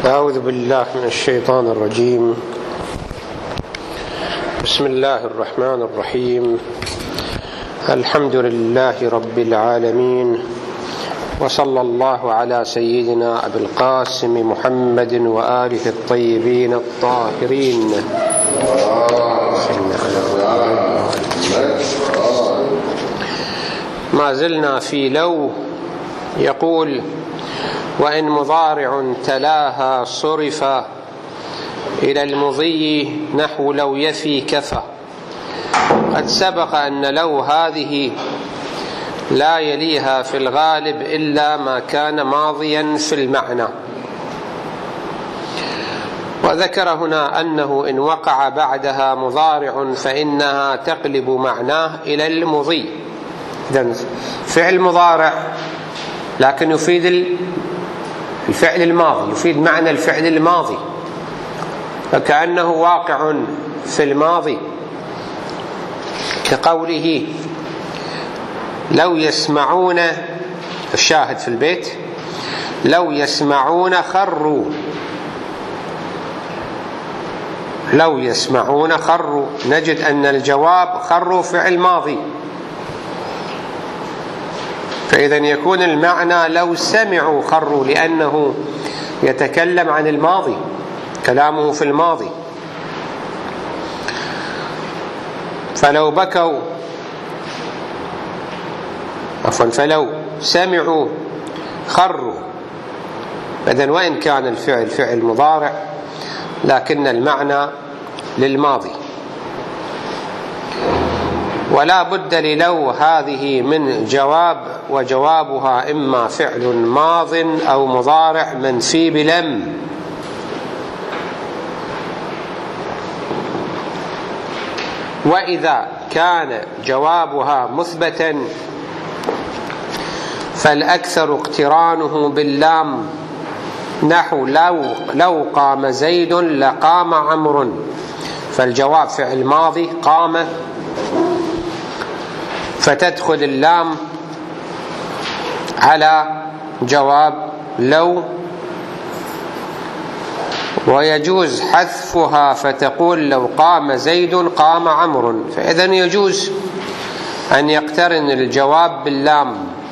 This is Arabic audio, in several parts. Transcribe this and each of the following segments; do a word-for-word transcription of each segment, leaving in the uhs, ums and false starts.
أعوذ بالله من الشيطان الرجيم. بسم الله الرحمن الرحيم. الحمد لله رب العالمين، وصلى الله على سيدنا أبي القاسم محمد وآله الطيبين الطاهرين. ما زلنا في لو. يقول: وإن مضارع تلاها صرف إلى المضي نحو لو يفي كفى. قد سبق أن لو هذه لا يليها في الغالب إلا ما كان ماضيا في المعنى، وذكر هنا أنه إن وقع بعدها مضارع فإنها تقلب معناه إلى المضي. إذن فعل مضارع لكن يفيد الفعل الماضي، يفيد معنى الفعل الماضي، فكأنه واقع في الماضي، كقوله: لو يسمعون، الشاهد في البيت: لو يسمعون خروا. لو يسمعون خروا، نجد أن الجواب خروا فعل ماضي، فإذا يكون المعنى لو سمعوا خروا، لأنه يتكلم عن الماضي، كلامه في الماضي. فلو بكوا عفوا فلو سمعوا خروا. إذن وإن كان الفعل فعل مضارع لكن المعنى للماضي. ولا بد للو هذه من جواب، وجوابها إما فعل ماض أو مضارع منفي بلم. وإذا كان جوابها مثبتا فالأكثر اقترانه باللام، نحو لو لو قام زيد لقام عمرو. فالجواب فعل ماضي قام، فتدخل اللام على جواب لو، ويجوز حذفها فتقول: لو قام زيد قام عمرو. فإذا يجوز أن يقترن الجواب باللام.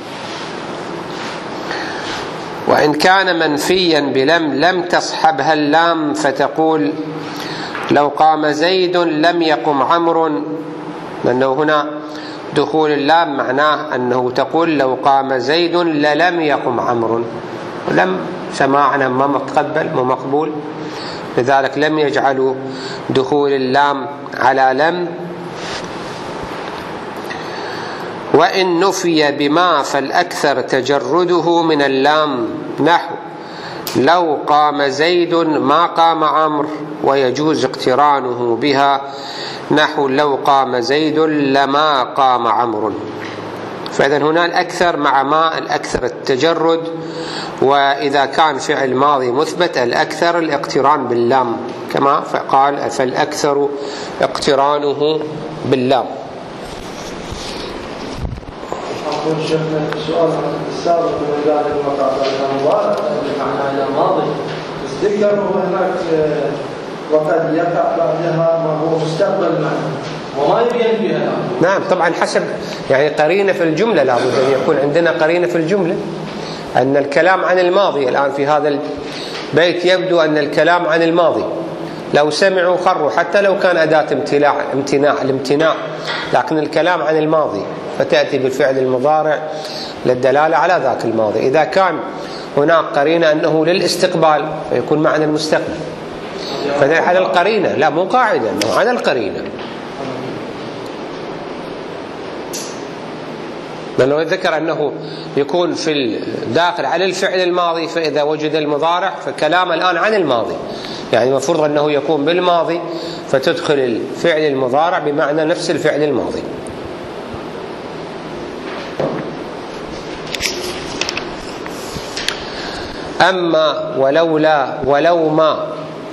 وإن كان منفيا بلم لم تصحبها اللام، فتقول: لو قام زيد لم يقم عمرو، لأنه هنا دخول اللام معناه أنه تقول: لو قام زيد للم يقم عمرو. لم سماعنا ما متقبل ما مقبول، لذلك لم يجعلوا دخول اللام على لم. وإن نفي بما فالأكثر تجرده من اللام، نحو لو قام زيد ما قام عمرو، ويجوز اقترانه بها، نحو لو قام زيد لما قام عمرو. فإذا هنا الأكثر مع ما الأكثر التجرد. وإذا كان فعل ماضي مثبت الأكثر الاقتران باللام، كما فقال: فالأكثر اقترانه باللام. أقول شيخنا السؤال السابق من ذلك المقاطع المضارع بمعنى إلى ماضي، بس ذكروا هناك وقد يقع بعدها ما هو مستقبل معنى وما يبين بها. نعم طبعا، حسب يعني قرينة في الجملة، لابد أن يكون عندنا قرينة في الجملة أن الكلام عن الماضي. الآن في هذا البيت يبدو أن الكلام عن الماضي. لو سمعوا خروا، حتى لو كان أداة امتناع امتناع الامتناع لكن الكلام عن الماضي، فتأتي بالفعل المضارع للدلالة على ذاك الماضي. إذا كان هناك قرينة أنه للاستقبال فيكون معنى المستقبل، فده على القرينة، لا مو قاعدة، أنه على القرينة. لأنه ذكر أنه يكون في الداخل على الفعل الماضي، فإذا وجد المضارع فكلام الآن عن الماضي، يعني المفروض أنه يكون بالماضي فتدخل الفعل المضارع بمعنى نفس الفعل الماضي. أما ولولا ولو ما.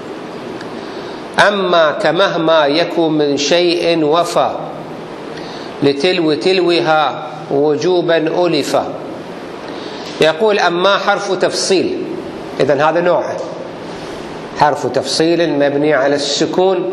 أما كمهما يكون من شيء وفى لتلو تلوها وجوبا ألفا. يقول أما حرف تفصيل، إذن هذا نوع حرف تفصيل مبني على السكون،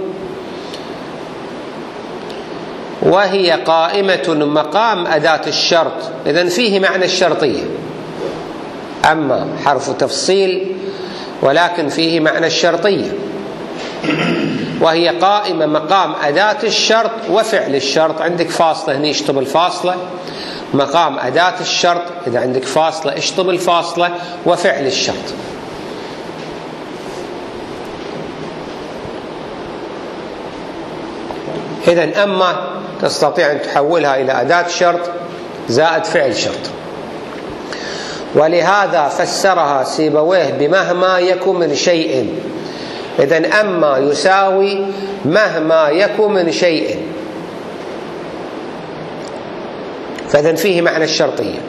وهي قائمة مقام أداة الشرط، إذن فيه معنى الشرطية. أما حرف تفصيل ولكن فيه معنى الشرطية، وهي قائمة مقام أداة الشرط وفعل الشرط. عندك فاصلة هنا اشطب الفاصلة، مقام أداة الشرط، إذا عندك فاصلة اشطب الفاصلة، وفعل الشرط. إذن أما تستطيع أن تحولها إلى أداة شرط زائد فعل شرط. ولهذا فسرها سيبويه بمهما يكن من شيء. إذن أما يساوي مهما يكن من شيء، فإذن فيه معنى الشرطية.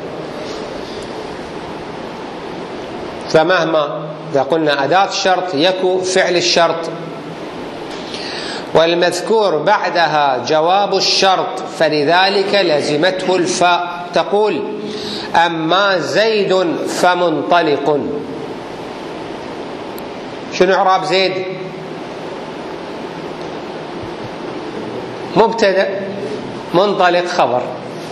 فمهما إذا قلنا أداة شرط يكن فعل الشرط، والمذكور بعدها جواب الشرط، فلذلك لزمته الفاء. تقول أما زيد فمنطلق. شنو إعراب زيد؟ مبتدأ، منطلق خبر.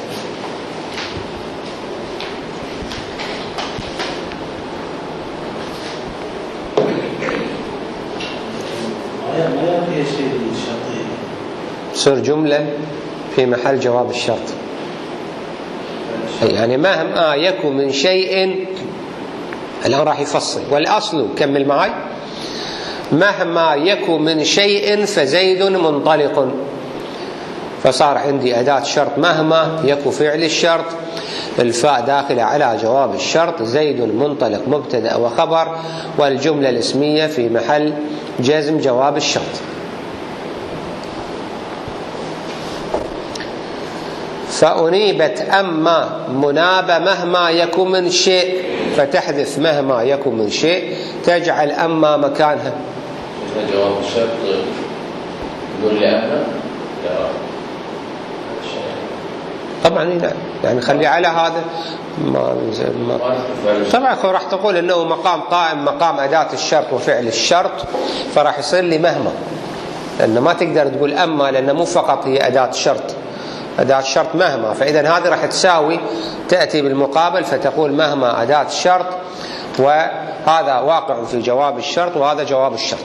تصير جملة في محل جواب الشرط. يعني مهما يكن من شيء، الآن راح يفصل. والأصل كمل معي، مهما يكن من شيء فزيد منطلق. فصار عندي أداة شرط مهما يكن فعل الشرط، الفاء داخلة على جواب الشرط، زيد منطلق مبتدأ وخبر، والجملة الاسمية في محل جزم جواب الشرط. فأنيبت أما منابة مهما يكن من شيء، فتحذف مهما يكن من شيء، تجعل أما مكانها. جواب الشرط يقول لي أما طبعا نعم، يعني خلي على هذا ما ما طبعا راح تقول انه مقام قائم مقام أداة الشرط وفعل الشرط، فراح يصير لي مهما، لأن ما تقدر تقول أما، لأن مو فقط هي أداة شرط، أداة شرط مهما. فإذا هذه راح تساوي تأتي بالمقابل، فتقول مهما أداة الشرط، وهذا واقع في جواب الشرط وهذا جواب الشرط.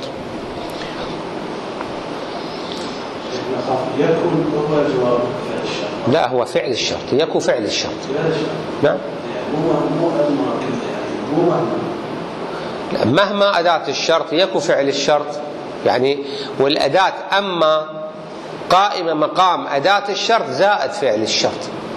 يكون هو جواب فعل الشرط. لا، هو فعل الشرط، يكون فعل الشرط. نعم. مهما أداة الشرط يكون فعل الشرط، يعني والأداة أما قائمة مقام أداة الشرط زائد فعل الشرط.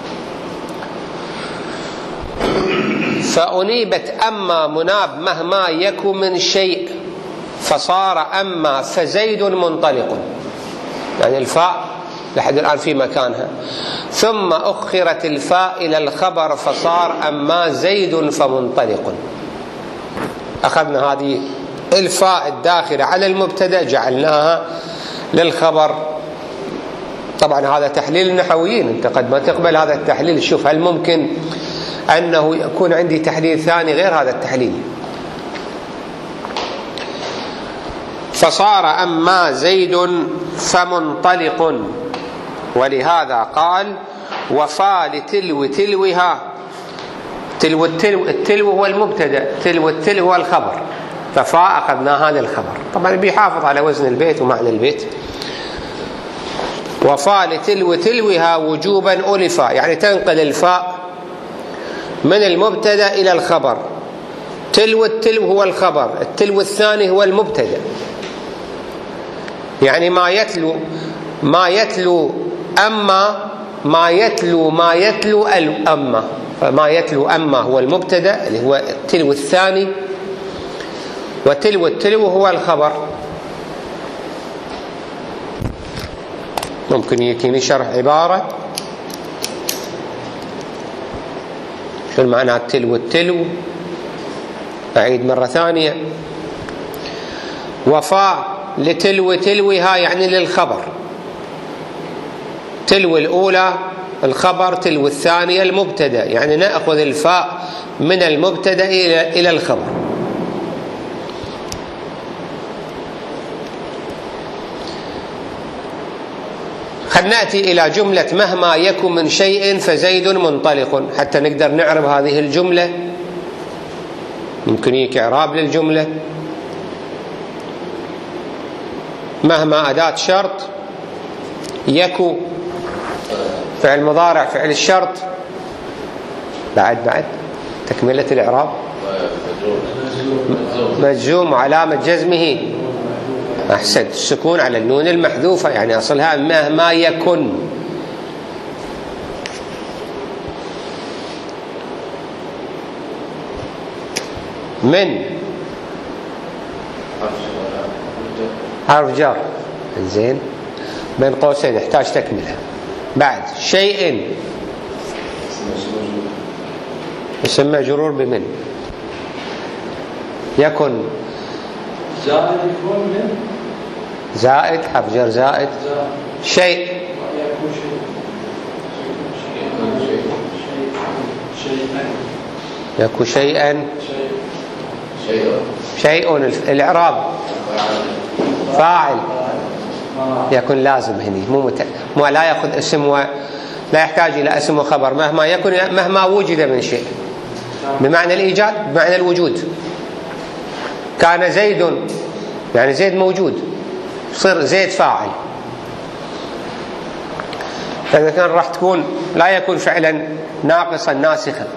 فأنيبت أما مناب مهما يكن من شيء، فصار أما فزيد منطلق، يعني الفاء لحد الآن في مكانها، ثم أخرت الفاء إلى الخبر فصار أما زيد فمنطلق. أخذنا هذه الفاء الداخلة على المبتدأ جعلناها للخبر. طبعا هذا تحليل النحويين، أنت قد ما تقبل هذا التحليل، شوف هل ممكن أنه يكون عندي تحليل ثاني غير هذا التحليل. فصار أما زيد فمنطلق، ولهذا قال وفا لتلو تلوها. تلو التلو، التلو هو المبتدأ، تلو التلو هو الخبر، ففاء أخذناها للخبر. طبعا بيحافظ على وزن البيت ومعنى البيت. وفا لتلو تلوها وجوبا ألفا، يعني تنقل الفاء من المبتدأ إلى الخبر. تلو التلو هو الخبر، التلو الثاني هو المبتدأ، يعني ما يتلو ما يتلو أما ما يتلو ما يتلو الأما، فما يتلو أما هو المبتدأ اللي هو التلو الثاني، وتلو التلو هو الخبر. ممكن يكون شرح عبارة شو المعنى تلو التلو. أعيد مرة ثانية، وفاء لتلو تلوها يعني للخبر، تلو الأولى الخبر، تلو الثانية المبتدأ، يعني نأخذ الفاء من المبتدأ إلى الخبر. خلينا نأتي إلى جملة مهما يكن من شيء فزيد منطلق، حتى نقدر نعرب هذه الجملة. ممكن يك إعراب للجملة. مهما أداة شرط، يكو فعل مضارع فعل الشرط، بعد بعد تكملة الإعراب. مجزوم وعلامة جزمه، أحسنت، السكون على النون المحذوفة، يعني أصلها مهما يكن. من حرف جر، زين، بين قوسين يحتاج تكملة. بعد شيء يسمى جرور بمن. يكن زائد يكون من زائد، حرف جر زائد. شيء يكون شيئا، شيء الإعراب فاعل يكون لازم هني، مو مت... مو لا يأخذ اسم ولا يحتاج إلى اسم وخبر. مهما يكن، مهما وجد من شيء، بمعنى الإيجاد، بمعنى الوجود. كان زيد يعني زيد موجود، صير زيد فاعل. فإذا كان راح تكون لا يكون فعلا ناقصا ناسخا،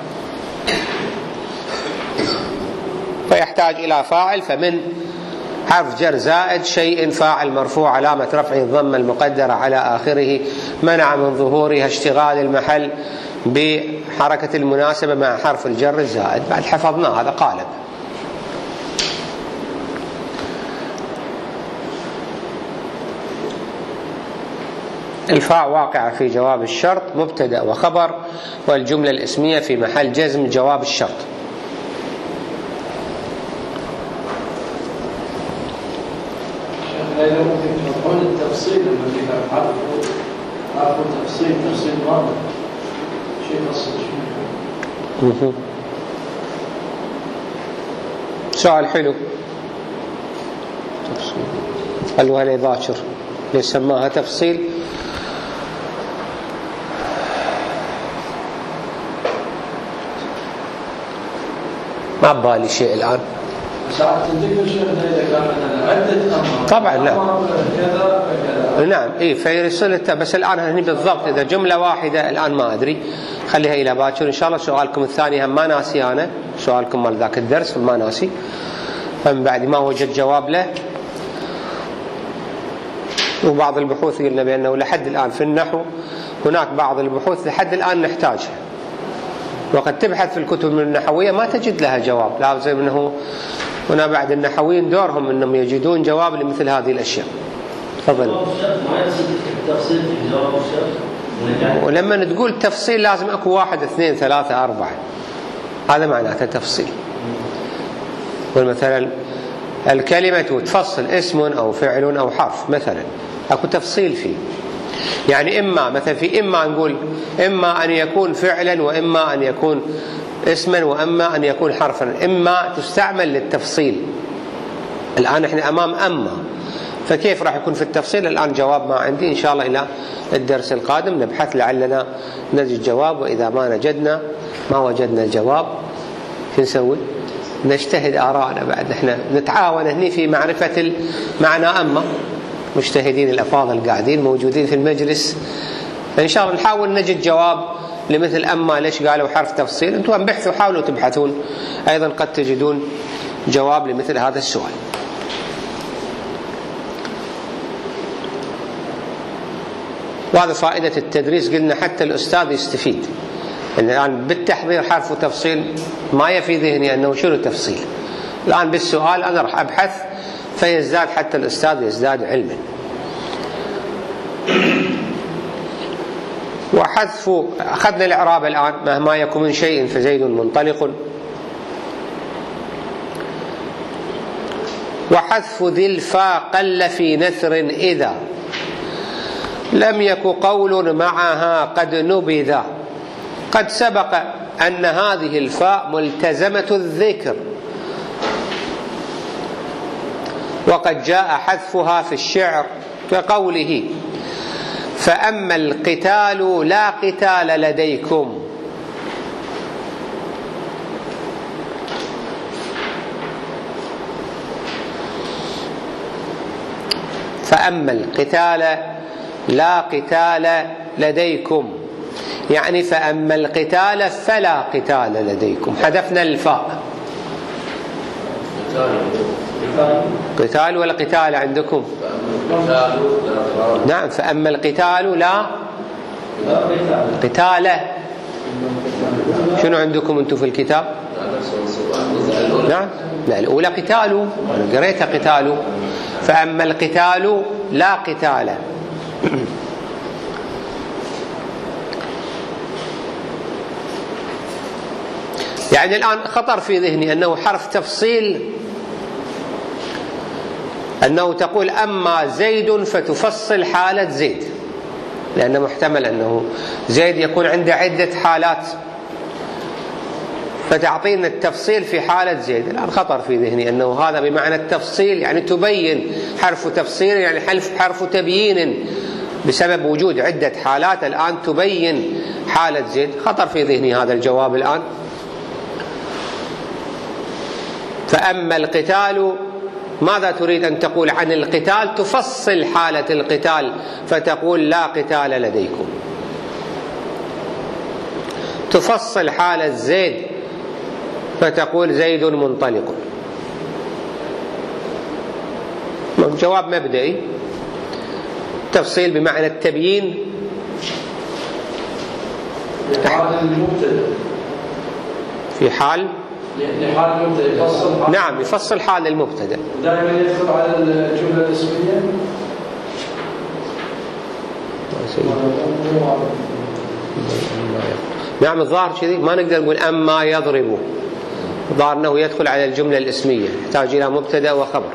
فيحتاج إلى فاعل. فمن حرف جر زائد شيء فاعل مرفوع علامة رفعه الضمة المقدرة على آخره، منع من ظهورها اشتغال المحل بحركة المناسبة مع حرف الجر الزائد. بعد حفظنا هذا قالب. الفاء واقعة في جواب الشرط، مبتدأ وخبر، والجملة الاسمية في محل جزم جواب الشرط. شيخنا إذا ممكن تحطون التفصيل لما كذا حرف حرف تفصيل تفصيل واضح، شيء فصل شيء. سؤال حلو. تفصيل قالوا هلا باكر ليش سماها تفصيل؟ ما ببالي شيء الآن. ساعة تذكر شيخنا إذا كان مثلا عدة أمر طبعا لا كذا كذا، نعم إيه فيرسلته، بس الآن هني بالضبط إذا جملة واحدة الآن ما أدري، خليها إلى باكر إن شاء الله. سؤالكم الثاني هم ما ناسي أنا، سؤالكم مال ذاك الدرس ما ناسي، فمن بعد ما وجد جواب له. وبعض البحوث قلنا بأنه لحد الآن في النحو هناك بعض البحوث لحد الآن نحتاجها، وقد تبحث في الكتب النحوية ما تجد لها جواب. لازم أنه هنا بعد النحويين دورهم أنهم يجدون جواب لمثل هذه الأشياء. تفضل. ولما تقول تفصيل لازم أكو واحد اثنين ثلاثة أربعة، هذا معناته تفصيل. مثلا الكلمة تفصل اسم أو فعل أو حرف مثلا، أكو تفصيل فيه. يعني إما مثلا في إما نقول إما أن يكون فعلا، وإما أن يكون اسما، وإما أن يكون حرفا، إما تستعمل للتفصيل. الآن إحنا أمام أما، فكيف راح يكون في التفصيل؟ الآن جواب ما عندي، إن شاء الله إلى الدرس القادم نبحث لعلنا نجد جواب. وإذا ما نجدنا ما وجدنا الجواب شو نسوي؟ نجتهد آراءنا. بعد إحنا نتعاون هني في معرفة المعنى. أما مجتهدين الأفاضل قاعدين موجودين في المجلس، فإن شاء الله نحاول نجد جواب لمثل أما ليش قالوا حرف تفصيل. أنتم انبحثوا، حاولوا تبحثون أيضا قد تجدون جواب لمثل هذا السؤال. وهذا فائدة التدريس، قلنا حتى الأستاذ يستفيد. الآن بالتحضير حرف وتفصيل ما يفي ذهني أنه شنو تفصيل. الآن بالسؤال أنا راح أبحث فيزداد حتى الأستاذ يزداد علما. وحذف، أخذنا الإعراب الآن، مهما يكن من شيء فزيد منطلق. وحذف ذي الفاء قل في نثر إذا لم يك قول معها قد نبذ. قد سبق أن هذه الفاء ملتزمة الذكر، وقد جاء حذفها في الشعر كقوله فأما القتال لا قتال لديكم. فأما القتال لا قتال لديكم، يعني فأما القتال فلا قتال لديكم. حذفنا الفاء. قتال ولا قتال عندكم؟ نعم. فأما القتال لا قتال. شنو عندكم انتم في الكتاب؟ نعم. لا، الأولى قتال، أنا قريتها قتال. فأما القتال لا قتال. يعني الآن خطر في ذهني أنه حرف تفصيل، أنه تقول أما زيد فتفصل حالة زيد، لأنه محتمل أنه زيد يكون عنده عدة حالات، فتعطينا التفصيل في حالة زيد. الآن خطر في ذهني أنه هذا بمعنى التفصيل، يعني تبين، حرف تفصيل يعني حرف تبيين بسبب وجود عدة حالات الآن تبين حالة زيد. خطر في ذهني هذا الجواب الآن. فأما القتال، ماذا تريد أن تقول عن القتال؟ تفصل حالة القتال فتقول لا قتال لديكم. تفصل حالة زيد فتقول زيد منطلق. جواب مبدئي. تفصيل بمعنى التبيين. في حال لحال المبتدأ يفصل حال. نعم، يفصل حال المبتدأ. دائما يدخل على الجملة الاسمية. نعم، الظاهر كذي، ما نقدر نقول أما يضرب، الظاهر أنه يدخل على الجملة الاسمية، يحتاج إلى مبتدأ وخبر.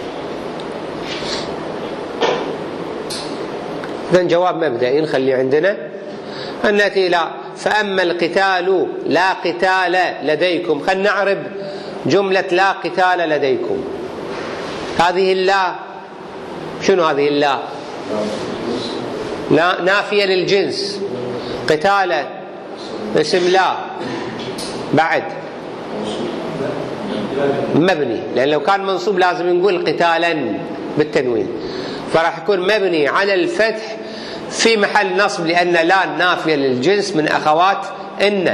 إذن جواب مبدئي نخلي عندنا التي لا. فأما القتال لا قتال لديكم. خلينا نعرب جملة لا قتال لديكم. هذه اللا شنو؟ هذه اللا لا نافية للجنس. قتال اسم لا، بعد مبني، لأن لو كان منصوب لازم نقول قتالا بالتنوين، فراح يكون مبني على الفتح في محل نصب، لأن لا نافية للجنس من أخوات إن.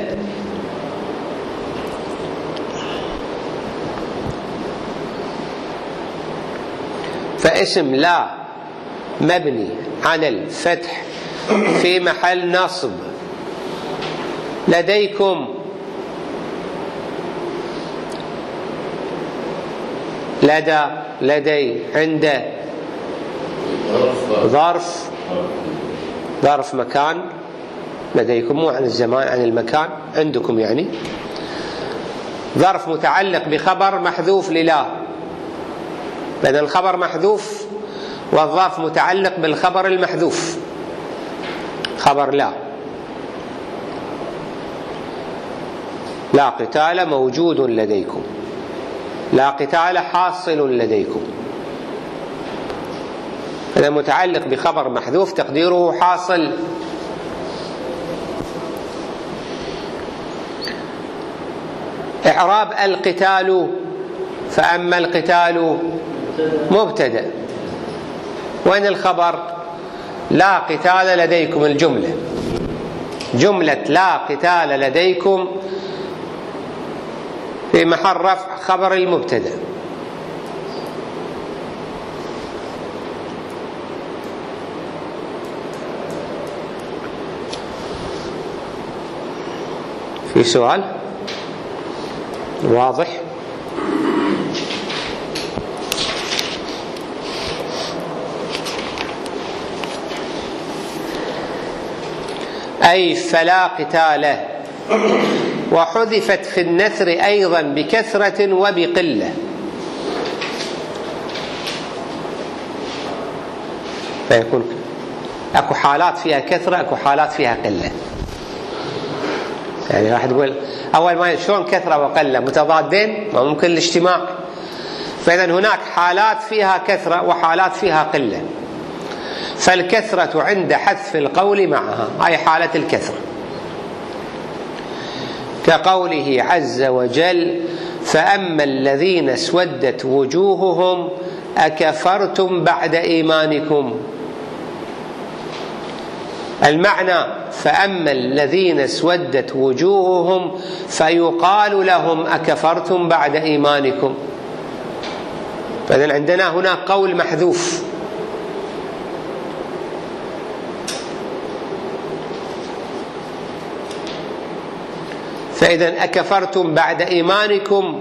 فاسم لا مبني على الفتح في محل نصب. لديكم لدى، لدي، عند، ظرف ظرف مكان. لديكم مو عن الزمان، عن المكان، عندكم يعني. ظرف متعلق بخبر محذوف للا، لأن الخبر محذوف والظرف متعلق بالخبر المحذوف، خبر لا. لا قتال موجود لديكم، لا قتال حاصل لديكم. هذا متعلق بخبر محذوف تقديره حاصل. إعراب القتال. فأما القتال مبتدأ، وين الخبر؟ لا قتال لديكم. الجملة جملة لا قتال لديكم في محل رفع خبر المبتدأ. في سؤال واضح؟ أي فلا قتال، وحذفت في النثر أيضا بكثرة وبقلة. فيكون أكو حالات فيها كثرة، أكو حالات فيها قلة. يعني راح تقول أول ما شلون كثرة وقلة متضادين، ما ممكن الاجتماع. فإذا هناك حالات فيها كثرة وحالات فيها قلة. فالكثرة عند حذف القول معها، أي حالة الكثرة، كقوله عز وجل فأما الذين اسودت وجوههم أكفرتم بعد إيمانكم. المعنى فأما الذين اسودت وجوههم فيقال لهم أكفرتم بعد إيمانكم. فإذن عندنا هنا قول محذوف، فإذا أكفرتم بعد إيمانكم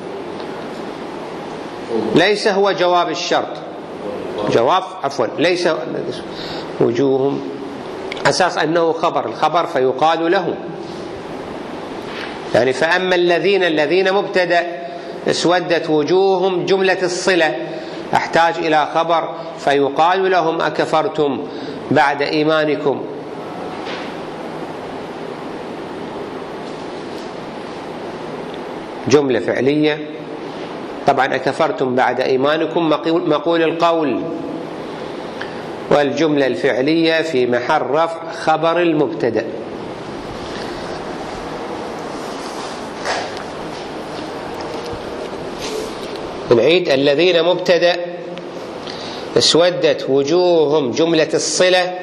ليس هو جواب الشرط، جواب عفوا ليس وجوههم أساس أنه خبر، الخبر فيقال لهم، يعني فأما الذين الذين مبتدأ، اسودت وجوههم جملة الصلة أحتاج إلى خبر فيقال لهم أكفرتم بعد إيمانكم. جملة فعلية، طبعا أكفرتم بعد إيمانكم مقول القول، والجملة الفعلية في محل رفع خبر المبتدأ. نعيد: الذين مبتدأ، اسودت وجوههم جملة الصلة،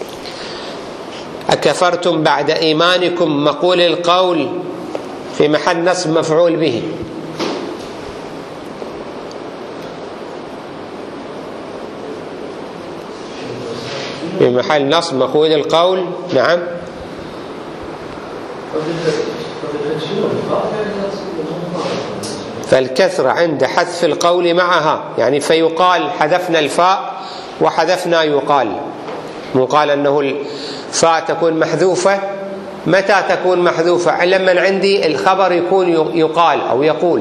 أكفرتم بعد إيمانكم مقول القول في محل نصب مفعول به. في محل نصب مفعول القول. نعم. فالكثرة عند حذف القول معها، يعني فيقال حذفنا الفاء وحذفنا يقال. مقال أنه الفاء تكون محذوفة، متى تكون محذوفة؟ لما عندي الخبر يكون يقال أو يقول،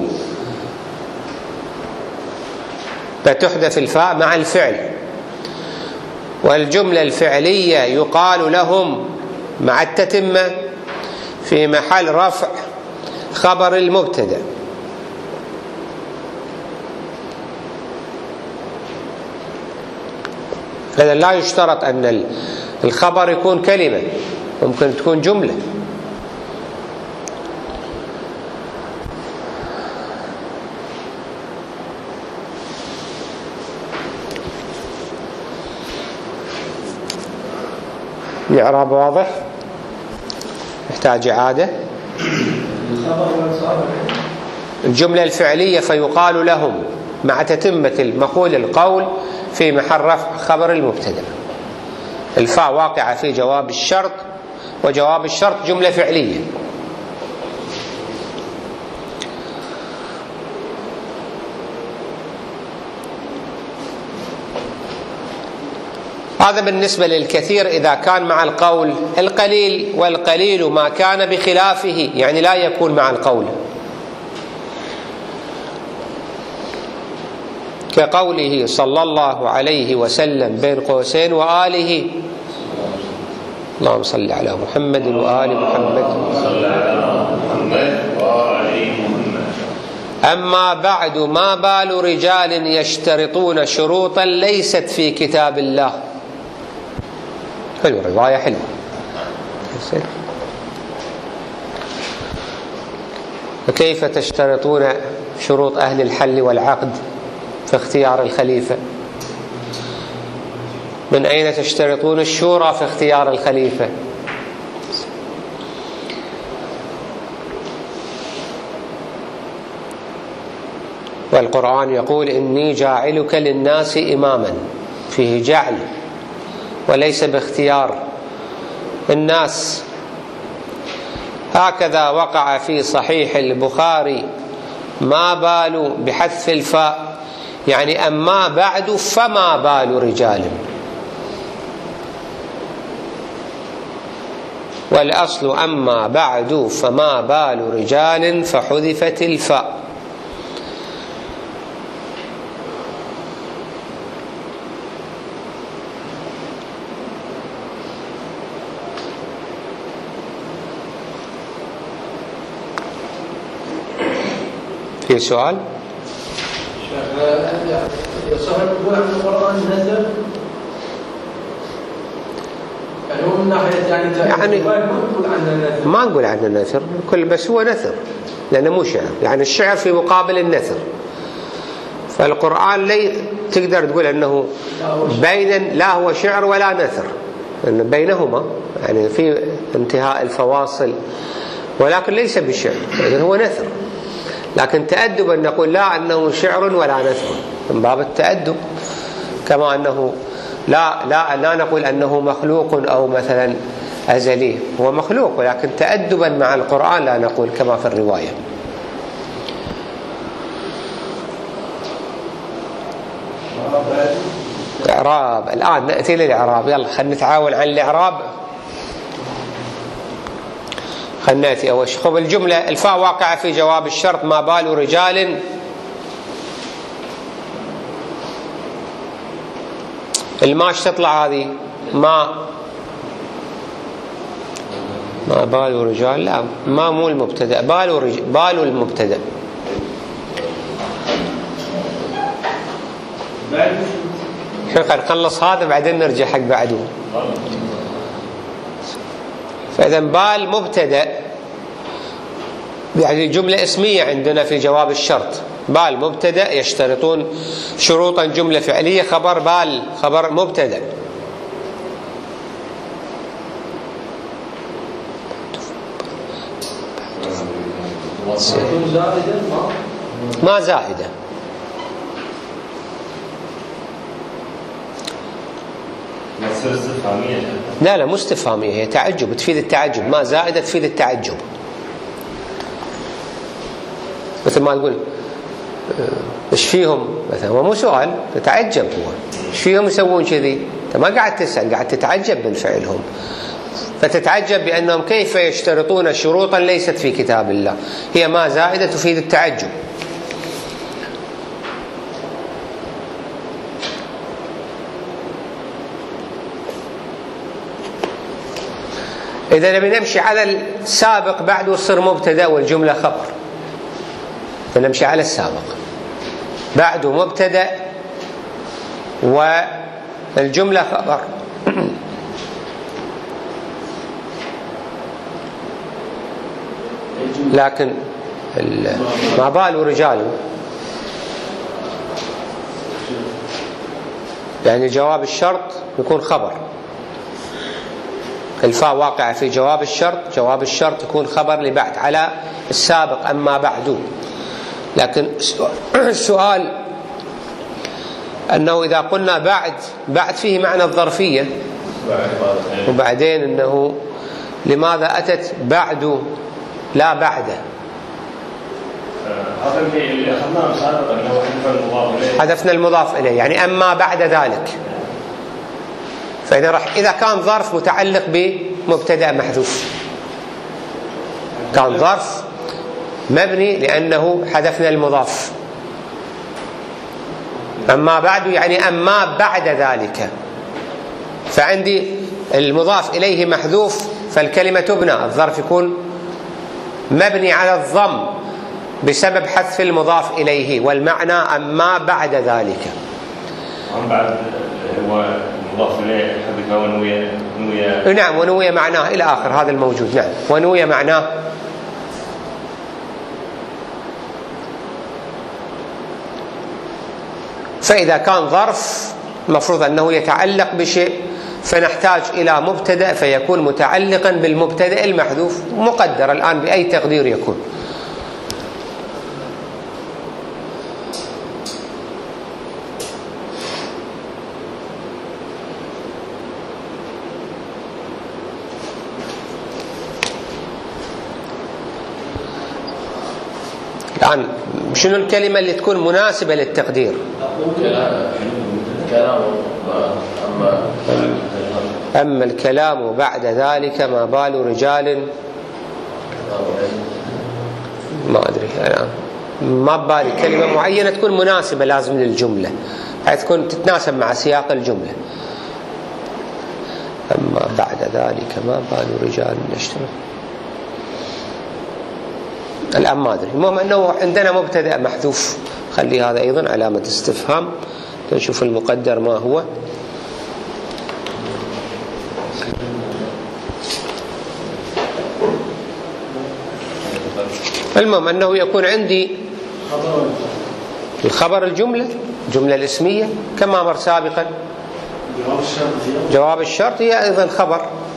فتحذف الفاء مع الفعل. والجملة الفعلية يقال لهم مع التتمة في محل رفع خبر المبتدأ. لذا لا يشترط أن الخبر يكون كلمة، ممكن تكون جملة. الإعراب واضح؟ يحتاج إعادة. الجملة الفعلية فيقال لهم مع تتمة المقول القول في محل رفع خبر المبتدأ. الفاء واقعة في جواب الشرط، وجواب الشرط جملة فعلية. هذا بالنسبة للكثير إذا كان مع القول. القليل، والقليل ما كان بخلافه، يعني لا يكون مع القول، كقوله صلى الله عليه وسلم بين قوسين وآله، اللهم صل على محمد وآل محمد. أما بعد ما بال رجال يشترطون شروطا ليست في كتاب الله. حلو، رواية حلوة. وكيف تشترطون شروط أهل الحل والعقد في اختيار الخليفة؟ من أين تشترطون الشورى في اختيار الخليفة؟ والقرآن يقول إني جاعلك للناس إماما، فيه جعل وليس باختيار الناس. هكذا وقع في صحيح البخاري ما بال بحذف الفاء، يعني أما بعد فما بال رجال، والأصل أما بعد فما بال رجال فحذفت الفاء. في سؤال؟ يصح القول عن القرآن نزل يعني هو من ناحية يعني يعني ما نقول عنه نثر، ما نقول عنه نثر كل، بس هو نثر لأنه مو شعر، يعني الشعر في مقابل النثر. فالقرآن لي تقدر تقول أنه بين لا هو شعر ولا نثر، أنه بينهما يعني في انتهاء الفواصل، ولكن ليس بالشعر، إذن هو نثر. لكن تأدبا نقول لا أنه شعر ولا نثر من باب التأدب، كما أنه لا لا لا نقول أنه مخلوق أو مثلا أزلي، هو مخلوق ولكن تأدبا مع القرآن لا نقول كما في الرواية. إعراب، الآن نأتي للإعراب، يلا خلينا نتعاون عن الإعراب. خلينا نأتي أول شيء. خذ الجملة الفاء واقعة في جواب الشرط، ما بال رجال، الماش تطلع هذه ما ما بال رجال، لا ما مو المبتدأ، بال رجال، بال المبتدأ. خلينا نخلص هذا بعدين نرجع حق بعده. فإذا بال مبتدأ يعني جملة اسمية عندنا في جواب الشرط، بال مبتدأ، يشترطون شروطا جملة فعلية، خبر بال خبر مبتدأ. ما زائدة، لا لا مو استفهامية، هي تعجب، تفيد التعجب، ما زائدة تفيد التعجب. مثل ما تقول ايش فيهم مثلا، هو مو سؤال، تتعجب، هو ايش فيهم يسوون كذي، انت ما قاعد تسأل، قاعد تتعجب من فعلهم، فتتعجب بأنهم كيف يشترطون شروطا ليست في كتاب الله، هي ما زائدة تفيد التعجب. إذا نبي نمشي على السابق بعده يصير مبتدأ والجملة خبر، نمشي على السابق بعده مبتدأ والجملة خبر. لكن ما بال رجال يعني جواب الشرط يكون خبر، الفاء واقعة في جواب الشرط، جواب الشرط يكون خبر لبعد على السابق أما بعده. لكن السؤال أنه إذا قلنا بعد، بعد فيه معنى الظرفية، وبعدين أنه لماذا أتت بعد لا بعد؟ حذفنا المضاف إليه يعني أما بعد ذلك. فإذا رح إذا كان ظرف متعلق بمبتدأ محذوف، كان ظرف مبني لأنه حذفنا المضاف، أما بعد يعني أما بعد ذلك، فعندي المضاف إليه محذوف فالكلمة تبنى، الظرف يكون مبني على الضم بسبب حذف المضاف إليه، والمعنى أما بعد ذلك. بعد هو مضاف إليه حذف ونوي نوي نعم ونوي معناه إلى آخر، هذا الموجود. نعم ونوي معناه. فإذا كان ظرف المفروض أنه يتعلق بشيء، فنحتاج إلى مبتدأ فيكون متعلقا بالمبتدأ المحذوف، مقدر الآن بأي تقدير يكون. الآن شنو الكلمة اللي تكون مناسبة للتقدير؟ أما الكلام بعد ذلك ما بال رجال، ما أدري الآن ما بالي كلمة معينة تكون مناسبة لازم للجملة، حيث تكون تتناسب مع سياق الجملة. أما بعد ذلك ما بال رجال نشتري، الآن ما أدري. المهم أنه عندنا مبتدأ محذوف، خلي هذا أيضا علامة استفهام، نشوف المقدر ما هو. المهم أنه يكون عندي الخبر الجملة الجملة الاسمية كما مر سابقا. جواب الشرط هي أيضا خبر.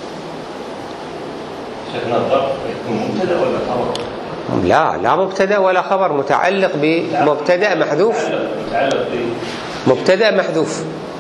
شيخنا الظرف يكون مبتدأ ولا خبر؟ لا لا مبتدأ ولا خبر، متعلق بمبتدأ محذوف. متعلق مبتدأ محذوف.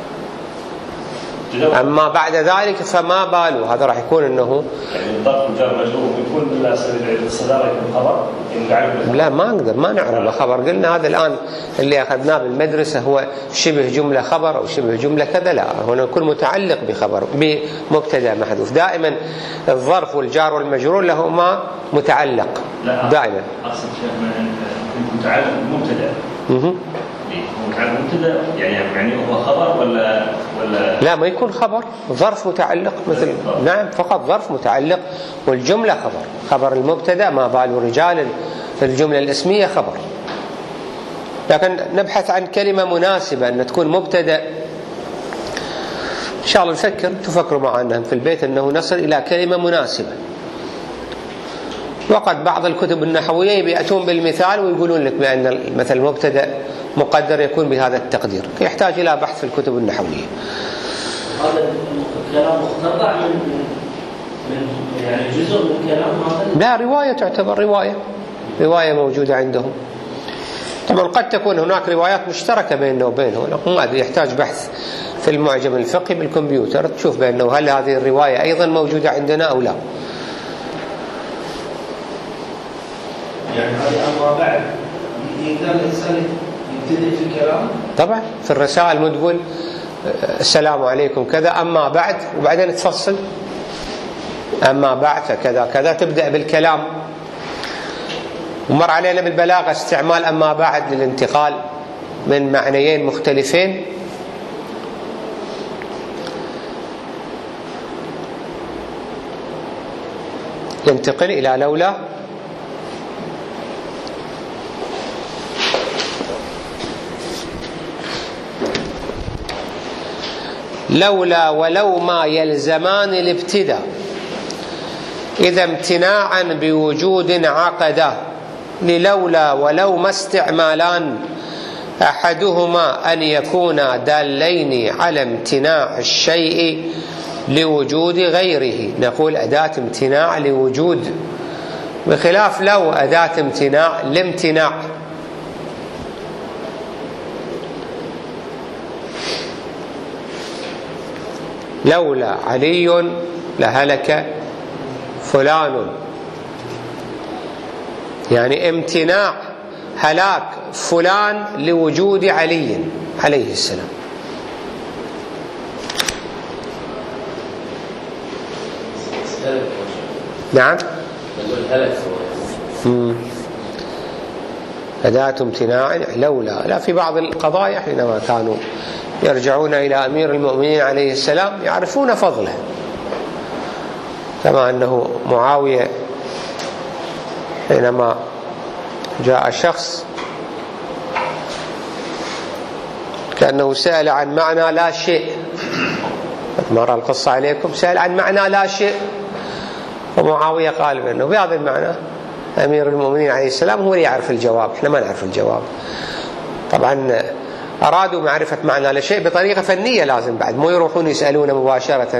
أما بعد ذلك فما باله، هذا راح يكون أنه يعني الظرف جار مجرور يكون بالصدارة يكون خبر. لا ما نقدر ما نعرف خبر. قلنا هذا الآن اللي أخذناه بالمدرسة هو شبه جملة خبر أو شبه جملة كذا. لا هنا يكون متعلق بخبر بمبتدأ محذوف. دائما الظرف والجار والمجرور لهما متعلق دائما. أقصد شيخنا متعلق بمبتدأ. اها متعلق بمبتدأ يعني يعني هو خبر ولا ولا لا ما يكون خبر، ظرف متعلق مثل نعم فقط ظرف متعلق والجملة خبر. خبر المبتدأ ما بال رجال في الجملة الاسمية خبر. لكن نبحث عن كلمة مناسبة أن تكون مبتدأ. إن شاء الله نفكر تفكروا معنا في البيت أنه نصل إلى كلمة مناسبة. وقد بعض الكتب النحوية بيأتون بالمثال ويقولون لك بأن مثل المبتدأ مقدر يكون بهذا التقدير، يحتاج إلى بحث في الكتب النحوية. هذا الكلام مقتطع من من يعني جزء من كلام هذا؟ لا رواية تعتبر رواية رواية موجودة عندهم. طبعا قد تكون هناك روايات مشتركة بيننا وبينهم، ما أدري يحتاج بحث في المعجم الفقهي بالكمبيوتر تشوف بأنه هل هذه الرواية أيضا موجودة عندنا أو لا. يعني هذه أما بعد يقدر الإنسان يبتدئ في الكلام؟ طبعا في الرسائل مدول السلام عليكم كذا أما بعد وبعدين تفصل أما بعد كذا كذا تبدأ بالكلام. ومر علينا بالبلاغة استعمال أما بعد للانتقال من معنيين مختلفين. ينتقل إلى لولا. لولا ولو ما يلزمان الابتداء إذا امتناعا بوجود عقدا للولا ولو ما استعمالان أحدهما أن يكونا دالين على امتناع الشيء لوجود غيره. نقول أداة امتناع لوجود، بخلاف لو أداة امتناع لامتناع. لولا علي لهلك فلان، يعني امتناع هلاك فلان لوجود علي عليه السلام. نعم أداة امتناع لولا. لا في بعض القضايا حينما كانوا يرجعون إلى أمير المؤمنين عليه السلام يعرفون فضله، كما أنه معاوية حينما جاء شخص كأنه سأل عن معنى لا شيء، مرة القصة عليكم، سأل عن معنى لا شيء ومعاوية قال بأنه بهذا المعنى أمير المؤمنين عليه السلام هو اللي يعرف الجواب، احنا ما نعرف الجواب. طبعا أرادوا معرفة معنى لا شيء بطريقة فنية لازم بعد، مو يروحون يسألون مباشرة.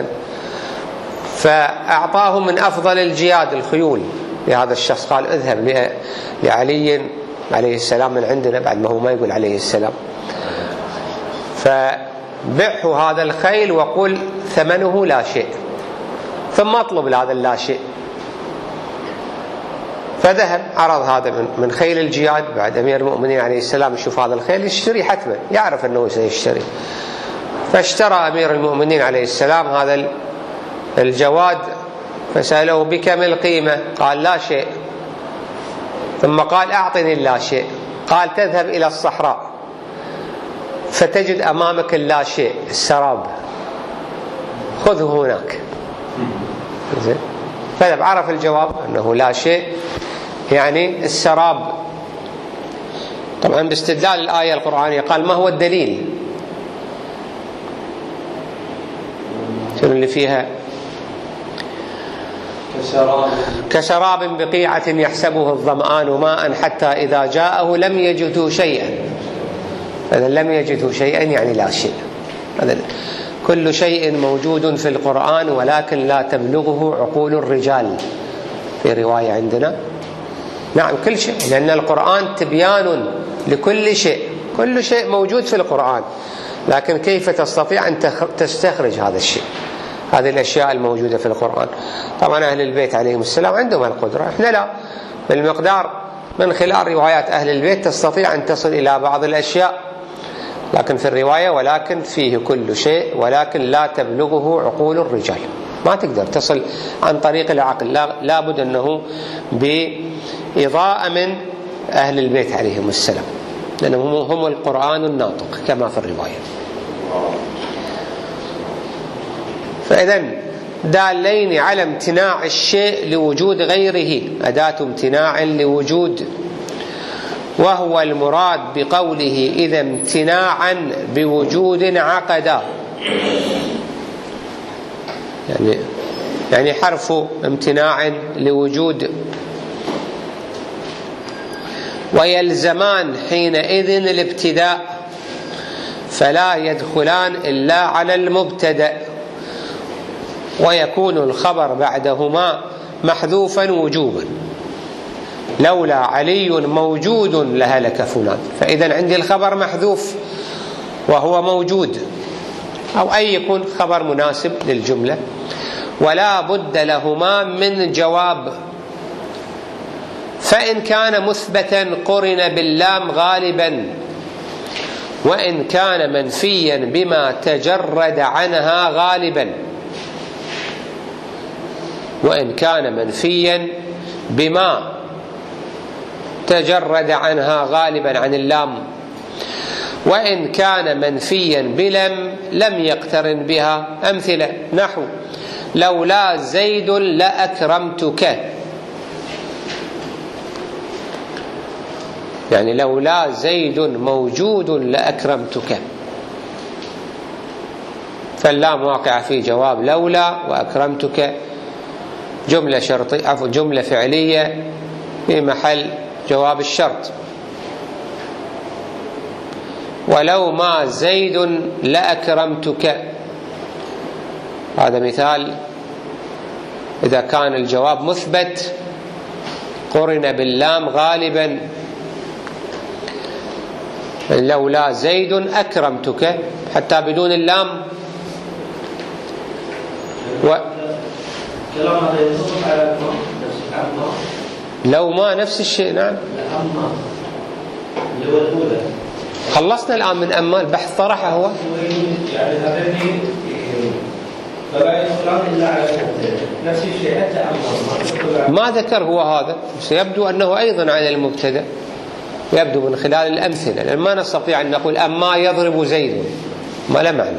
فأعطاهم من أفضل الجياد الخيول لهذا الشخص، قال اذهب لعلي عليه السلام من عندنا، بعد ما هو ما يقول عليه السلام، فبعه هذا الخيل وقل ثمنه لا شيء، ثم اطلب لهذا اللا شيء. فذهب عرض هذا من خيل الجياد، بعد أمير المؤمنين عليه السلام يشوف هذا الخيل يشتري حتما، يعرف أنه سيشتري. فاشترى أمير المؤمنين عليه السلام هذا الجواد، فسأله بكم القيمة؟ قال لا شيء. ثم قال أعطني اللا شيء. قال تذهب إلى الصحراء فتجد أمامك اللا شيء، السراب، خذه هناك. فذهب عرف الجواب أنه لا شيء يعني السراب. طبعا باستدلال الآية القرآنية قال ما هو الدليل؟ شنو اللي فيها؟ كشراب بقيعة يحسبه الظمآن ماء حتى إذا جاءه لم يجده شيئا. إذا لم يجده شيئا يعني لا شيء. كل شيء موجود في القرآن ولكن لا تبلغه عقول الرجال، في رواية عندنا. نعم كل شيء، لأن القرآن تبيان لكل شيء، كل شيء موجود في القرآن، لكن كيف تستطيع أن تستخرج هذا الشيء، هذه الأشياء الموجودة في القرآن؟ طبعا أهل البيت عليهم السلام عندهم القدرة، إحنا لا، بالمقدار من خلال روايات أهل البيت تستطيع أن تصل إلى بعض الأشياء، لكن في الرواية ولكن فيه كل شيء ولكن لا تبلغه عقول الرجال، ما تقدر تصل عن طريق العقل، لا لابد أنه بإضاءة من أهل البيت عليهم السلام، لأنهم هم القرآن الناطق كما في الرواية. فإذا دالين على امتناع الشيء لوجود غيره، أداة امتناع لوجود، وهو المراد بقوله إذا امتناعا بوجود عقدا، يعني يعني حرف امتناع لوجود، ويلزمان حينئذ الابتداء فلا يدخلان إلا على المبتدأ، ويكون الخبر بعدهما محذوفا وجوبا، لولا علي موجود لهلك فلان. فإذا عندي الخبر محذوف وهو موجود، أو أي يكون خبر مناسب للجملة، ولا بد لهما من جواب، فإن كان مثبتا قرن باللام غالبا، وإن كان منفيا بما تجرد عنها غالبا، وإن كان منفيا بما تجرد عنها غالبا عن اللام، وإن كان منفيا بلم لم يقترن بها. أمثلة نحو لولا زيد لأكرمتك، يعني لولا زيد موجود لأكرمتك، فاللام واقعة في جواب لولا، وأكرمتك جملة شرطية عفوا جملة فعلية في محل جواب الشرط. ولو ما زيد لأكرمتك، هذا مثال إذا كان الجواب مثبت قرن باللام غالبا، لولا زيد أكرمتك حتى بدون اللام. و كلام هذا ينطبق على لو ما نفس الشيء. نعم أما اللي هو الأولى خلصنا الآن من أما، البحث طرحه هو يعني هذين فلا يدخلان إلا على المبتدأ، نفس الشيء حتى أما ما ذكر هو هذا، سيبدو أنه أيضا على المبتدأ، يبدو من خلال الأمثلة، لأن ما نستطيع أن نقول أما يضرب زيد، ما لا معنى.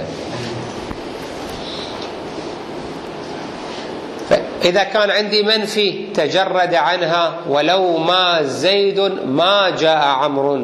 إذا كان عندي منفي تجرد عنها، ولو ما زيد ما جاء عمرو،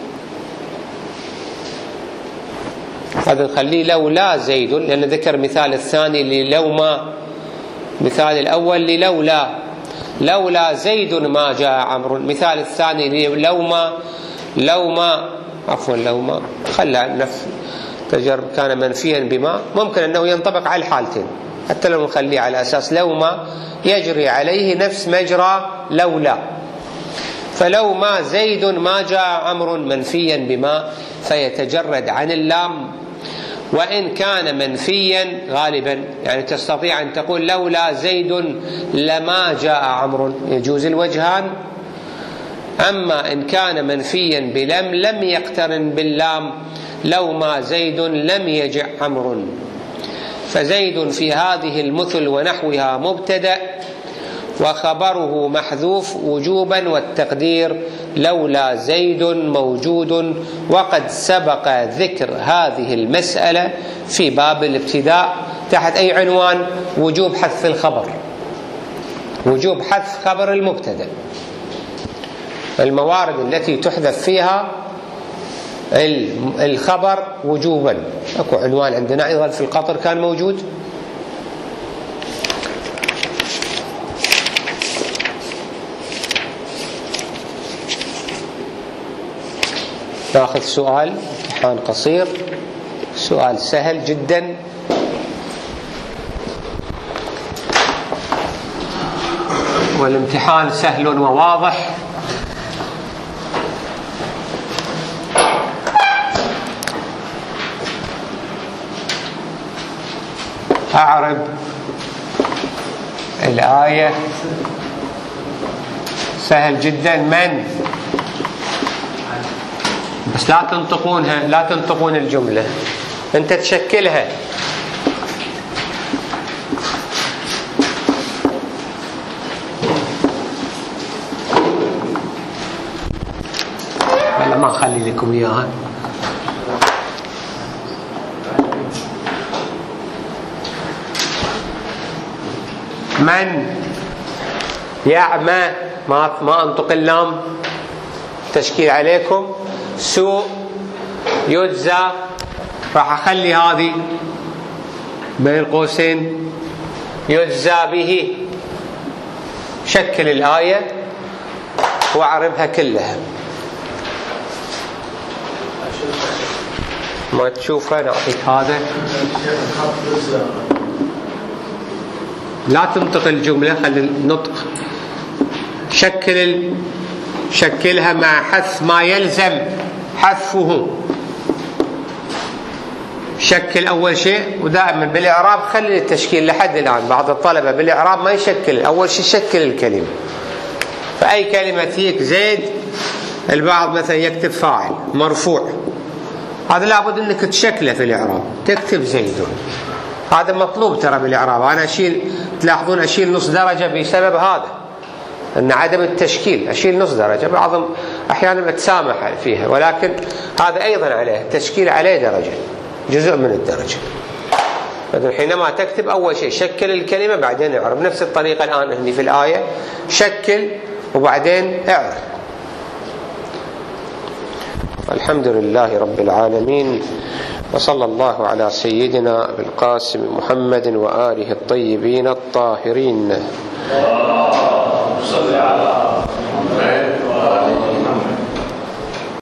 هذا نخليه لولا زيد، لأن ذكر مثال الثاني للو ما، مثال الأول للولا، لولا زيد ما جاء عمرو، مثال الثاني لو ما لو ما عفوا لو ما خلى نفس تجرب كان منفيا بما، ممكن أنه ينطبق على الحالتين، حتى لو نخليه على أساس لو ما يجري عليه نفس مجرى لولا. فلو ما زيد ما جاء عمرو منفيا بما فيتجرد عن اللام، وإن كان منفيا غالبا، يعني تستطيع أن تقول لولا زيد لما جاء عمرو، يجوز الوجهان. أما إن كان منفيا بلم لم يقترن باللام، لو ما زيد لم يجع عمرو، فزيد في هذه المثل ونحوها مبتدأ، وخبره محذوف وجوبا، والتقدير لولا زيد موجود. وقد سبق ذكر هذه المسألة في باب الابتداء تحت أي عنوان؟ وجوب حذف الخبر، وجوب حذف خبر المبتدأ، الموارد التي تحذف فيها الخبر وجوبا. اكو عنوان عندنا ايضا في القطر كان موجود، ناخذ سؤال امتحان قصير، سؤال سهل جدا. والامتحان سهل وواضح. أعرب الآية، سهل جدا. من، بس لا تنطقونها، لا تنطقون الجملة، أنت تشكلها. ولا ما أخلي لكم إياها. من يعمى، ما ما انطق اللام، تشكيل عليكم. سوء يجزى، راح اخلي هذه بين قوسين يجزى به. شكل الآية واعربها كلها. ما تشوفها نعطيك هذا. لا تنطق الجملة، خلي النطق. شكل ال... شكلها مع حذف ما يلزم حذفه. شكل أول شيء، ودائما بالإعراب خلي التشكيل. لحد الآن بعض الطلبة بالإعراب ما يشكل. أول شيء شكل الكلمة. فأي كلمة تجيك زيد، البعض مثلا يكتب فاعل مرفوع، هذا لابد أنك تشكله في الإعراب، تكتب زيد. هذا مطلوب ترى بالإعراب. أنا أشيل، تلاحظون أشيل نص درجة بسبب هذا، أن عدم التشكيل أشيل نص درجة. بعضهم أحيانا أتسامح فيها، ولكن هذا أيضا عليه التشكيل، عليه درجة، جزء من الدرجة. حينما تكتب أول شيء شكل الكلمة بعدين اعرب. نفس الطريقة الآن هني في الآية، شكل وبعدين اعرب. الحمد لله رب العالمين، وصلى الله على سيدنا القاسم محمد وآله الطيبين الطاهرين. صل على محمد.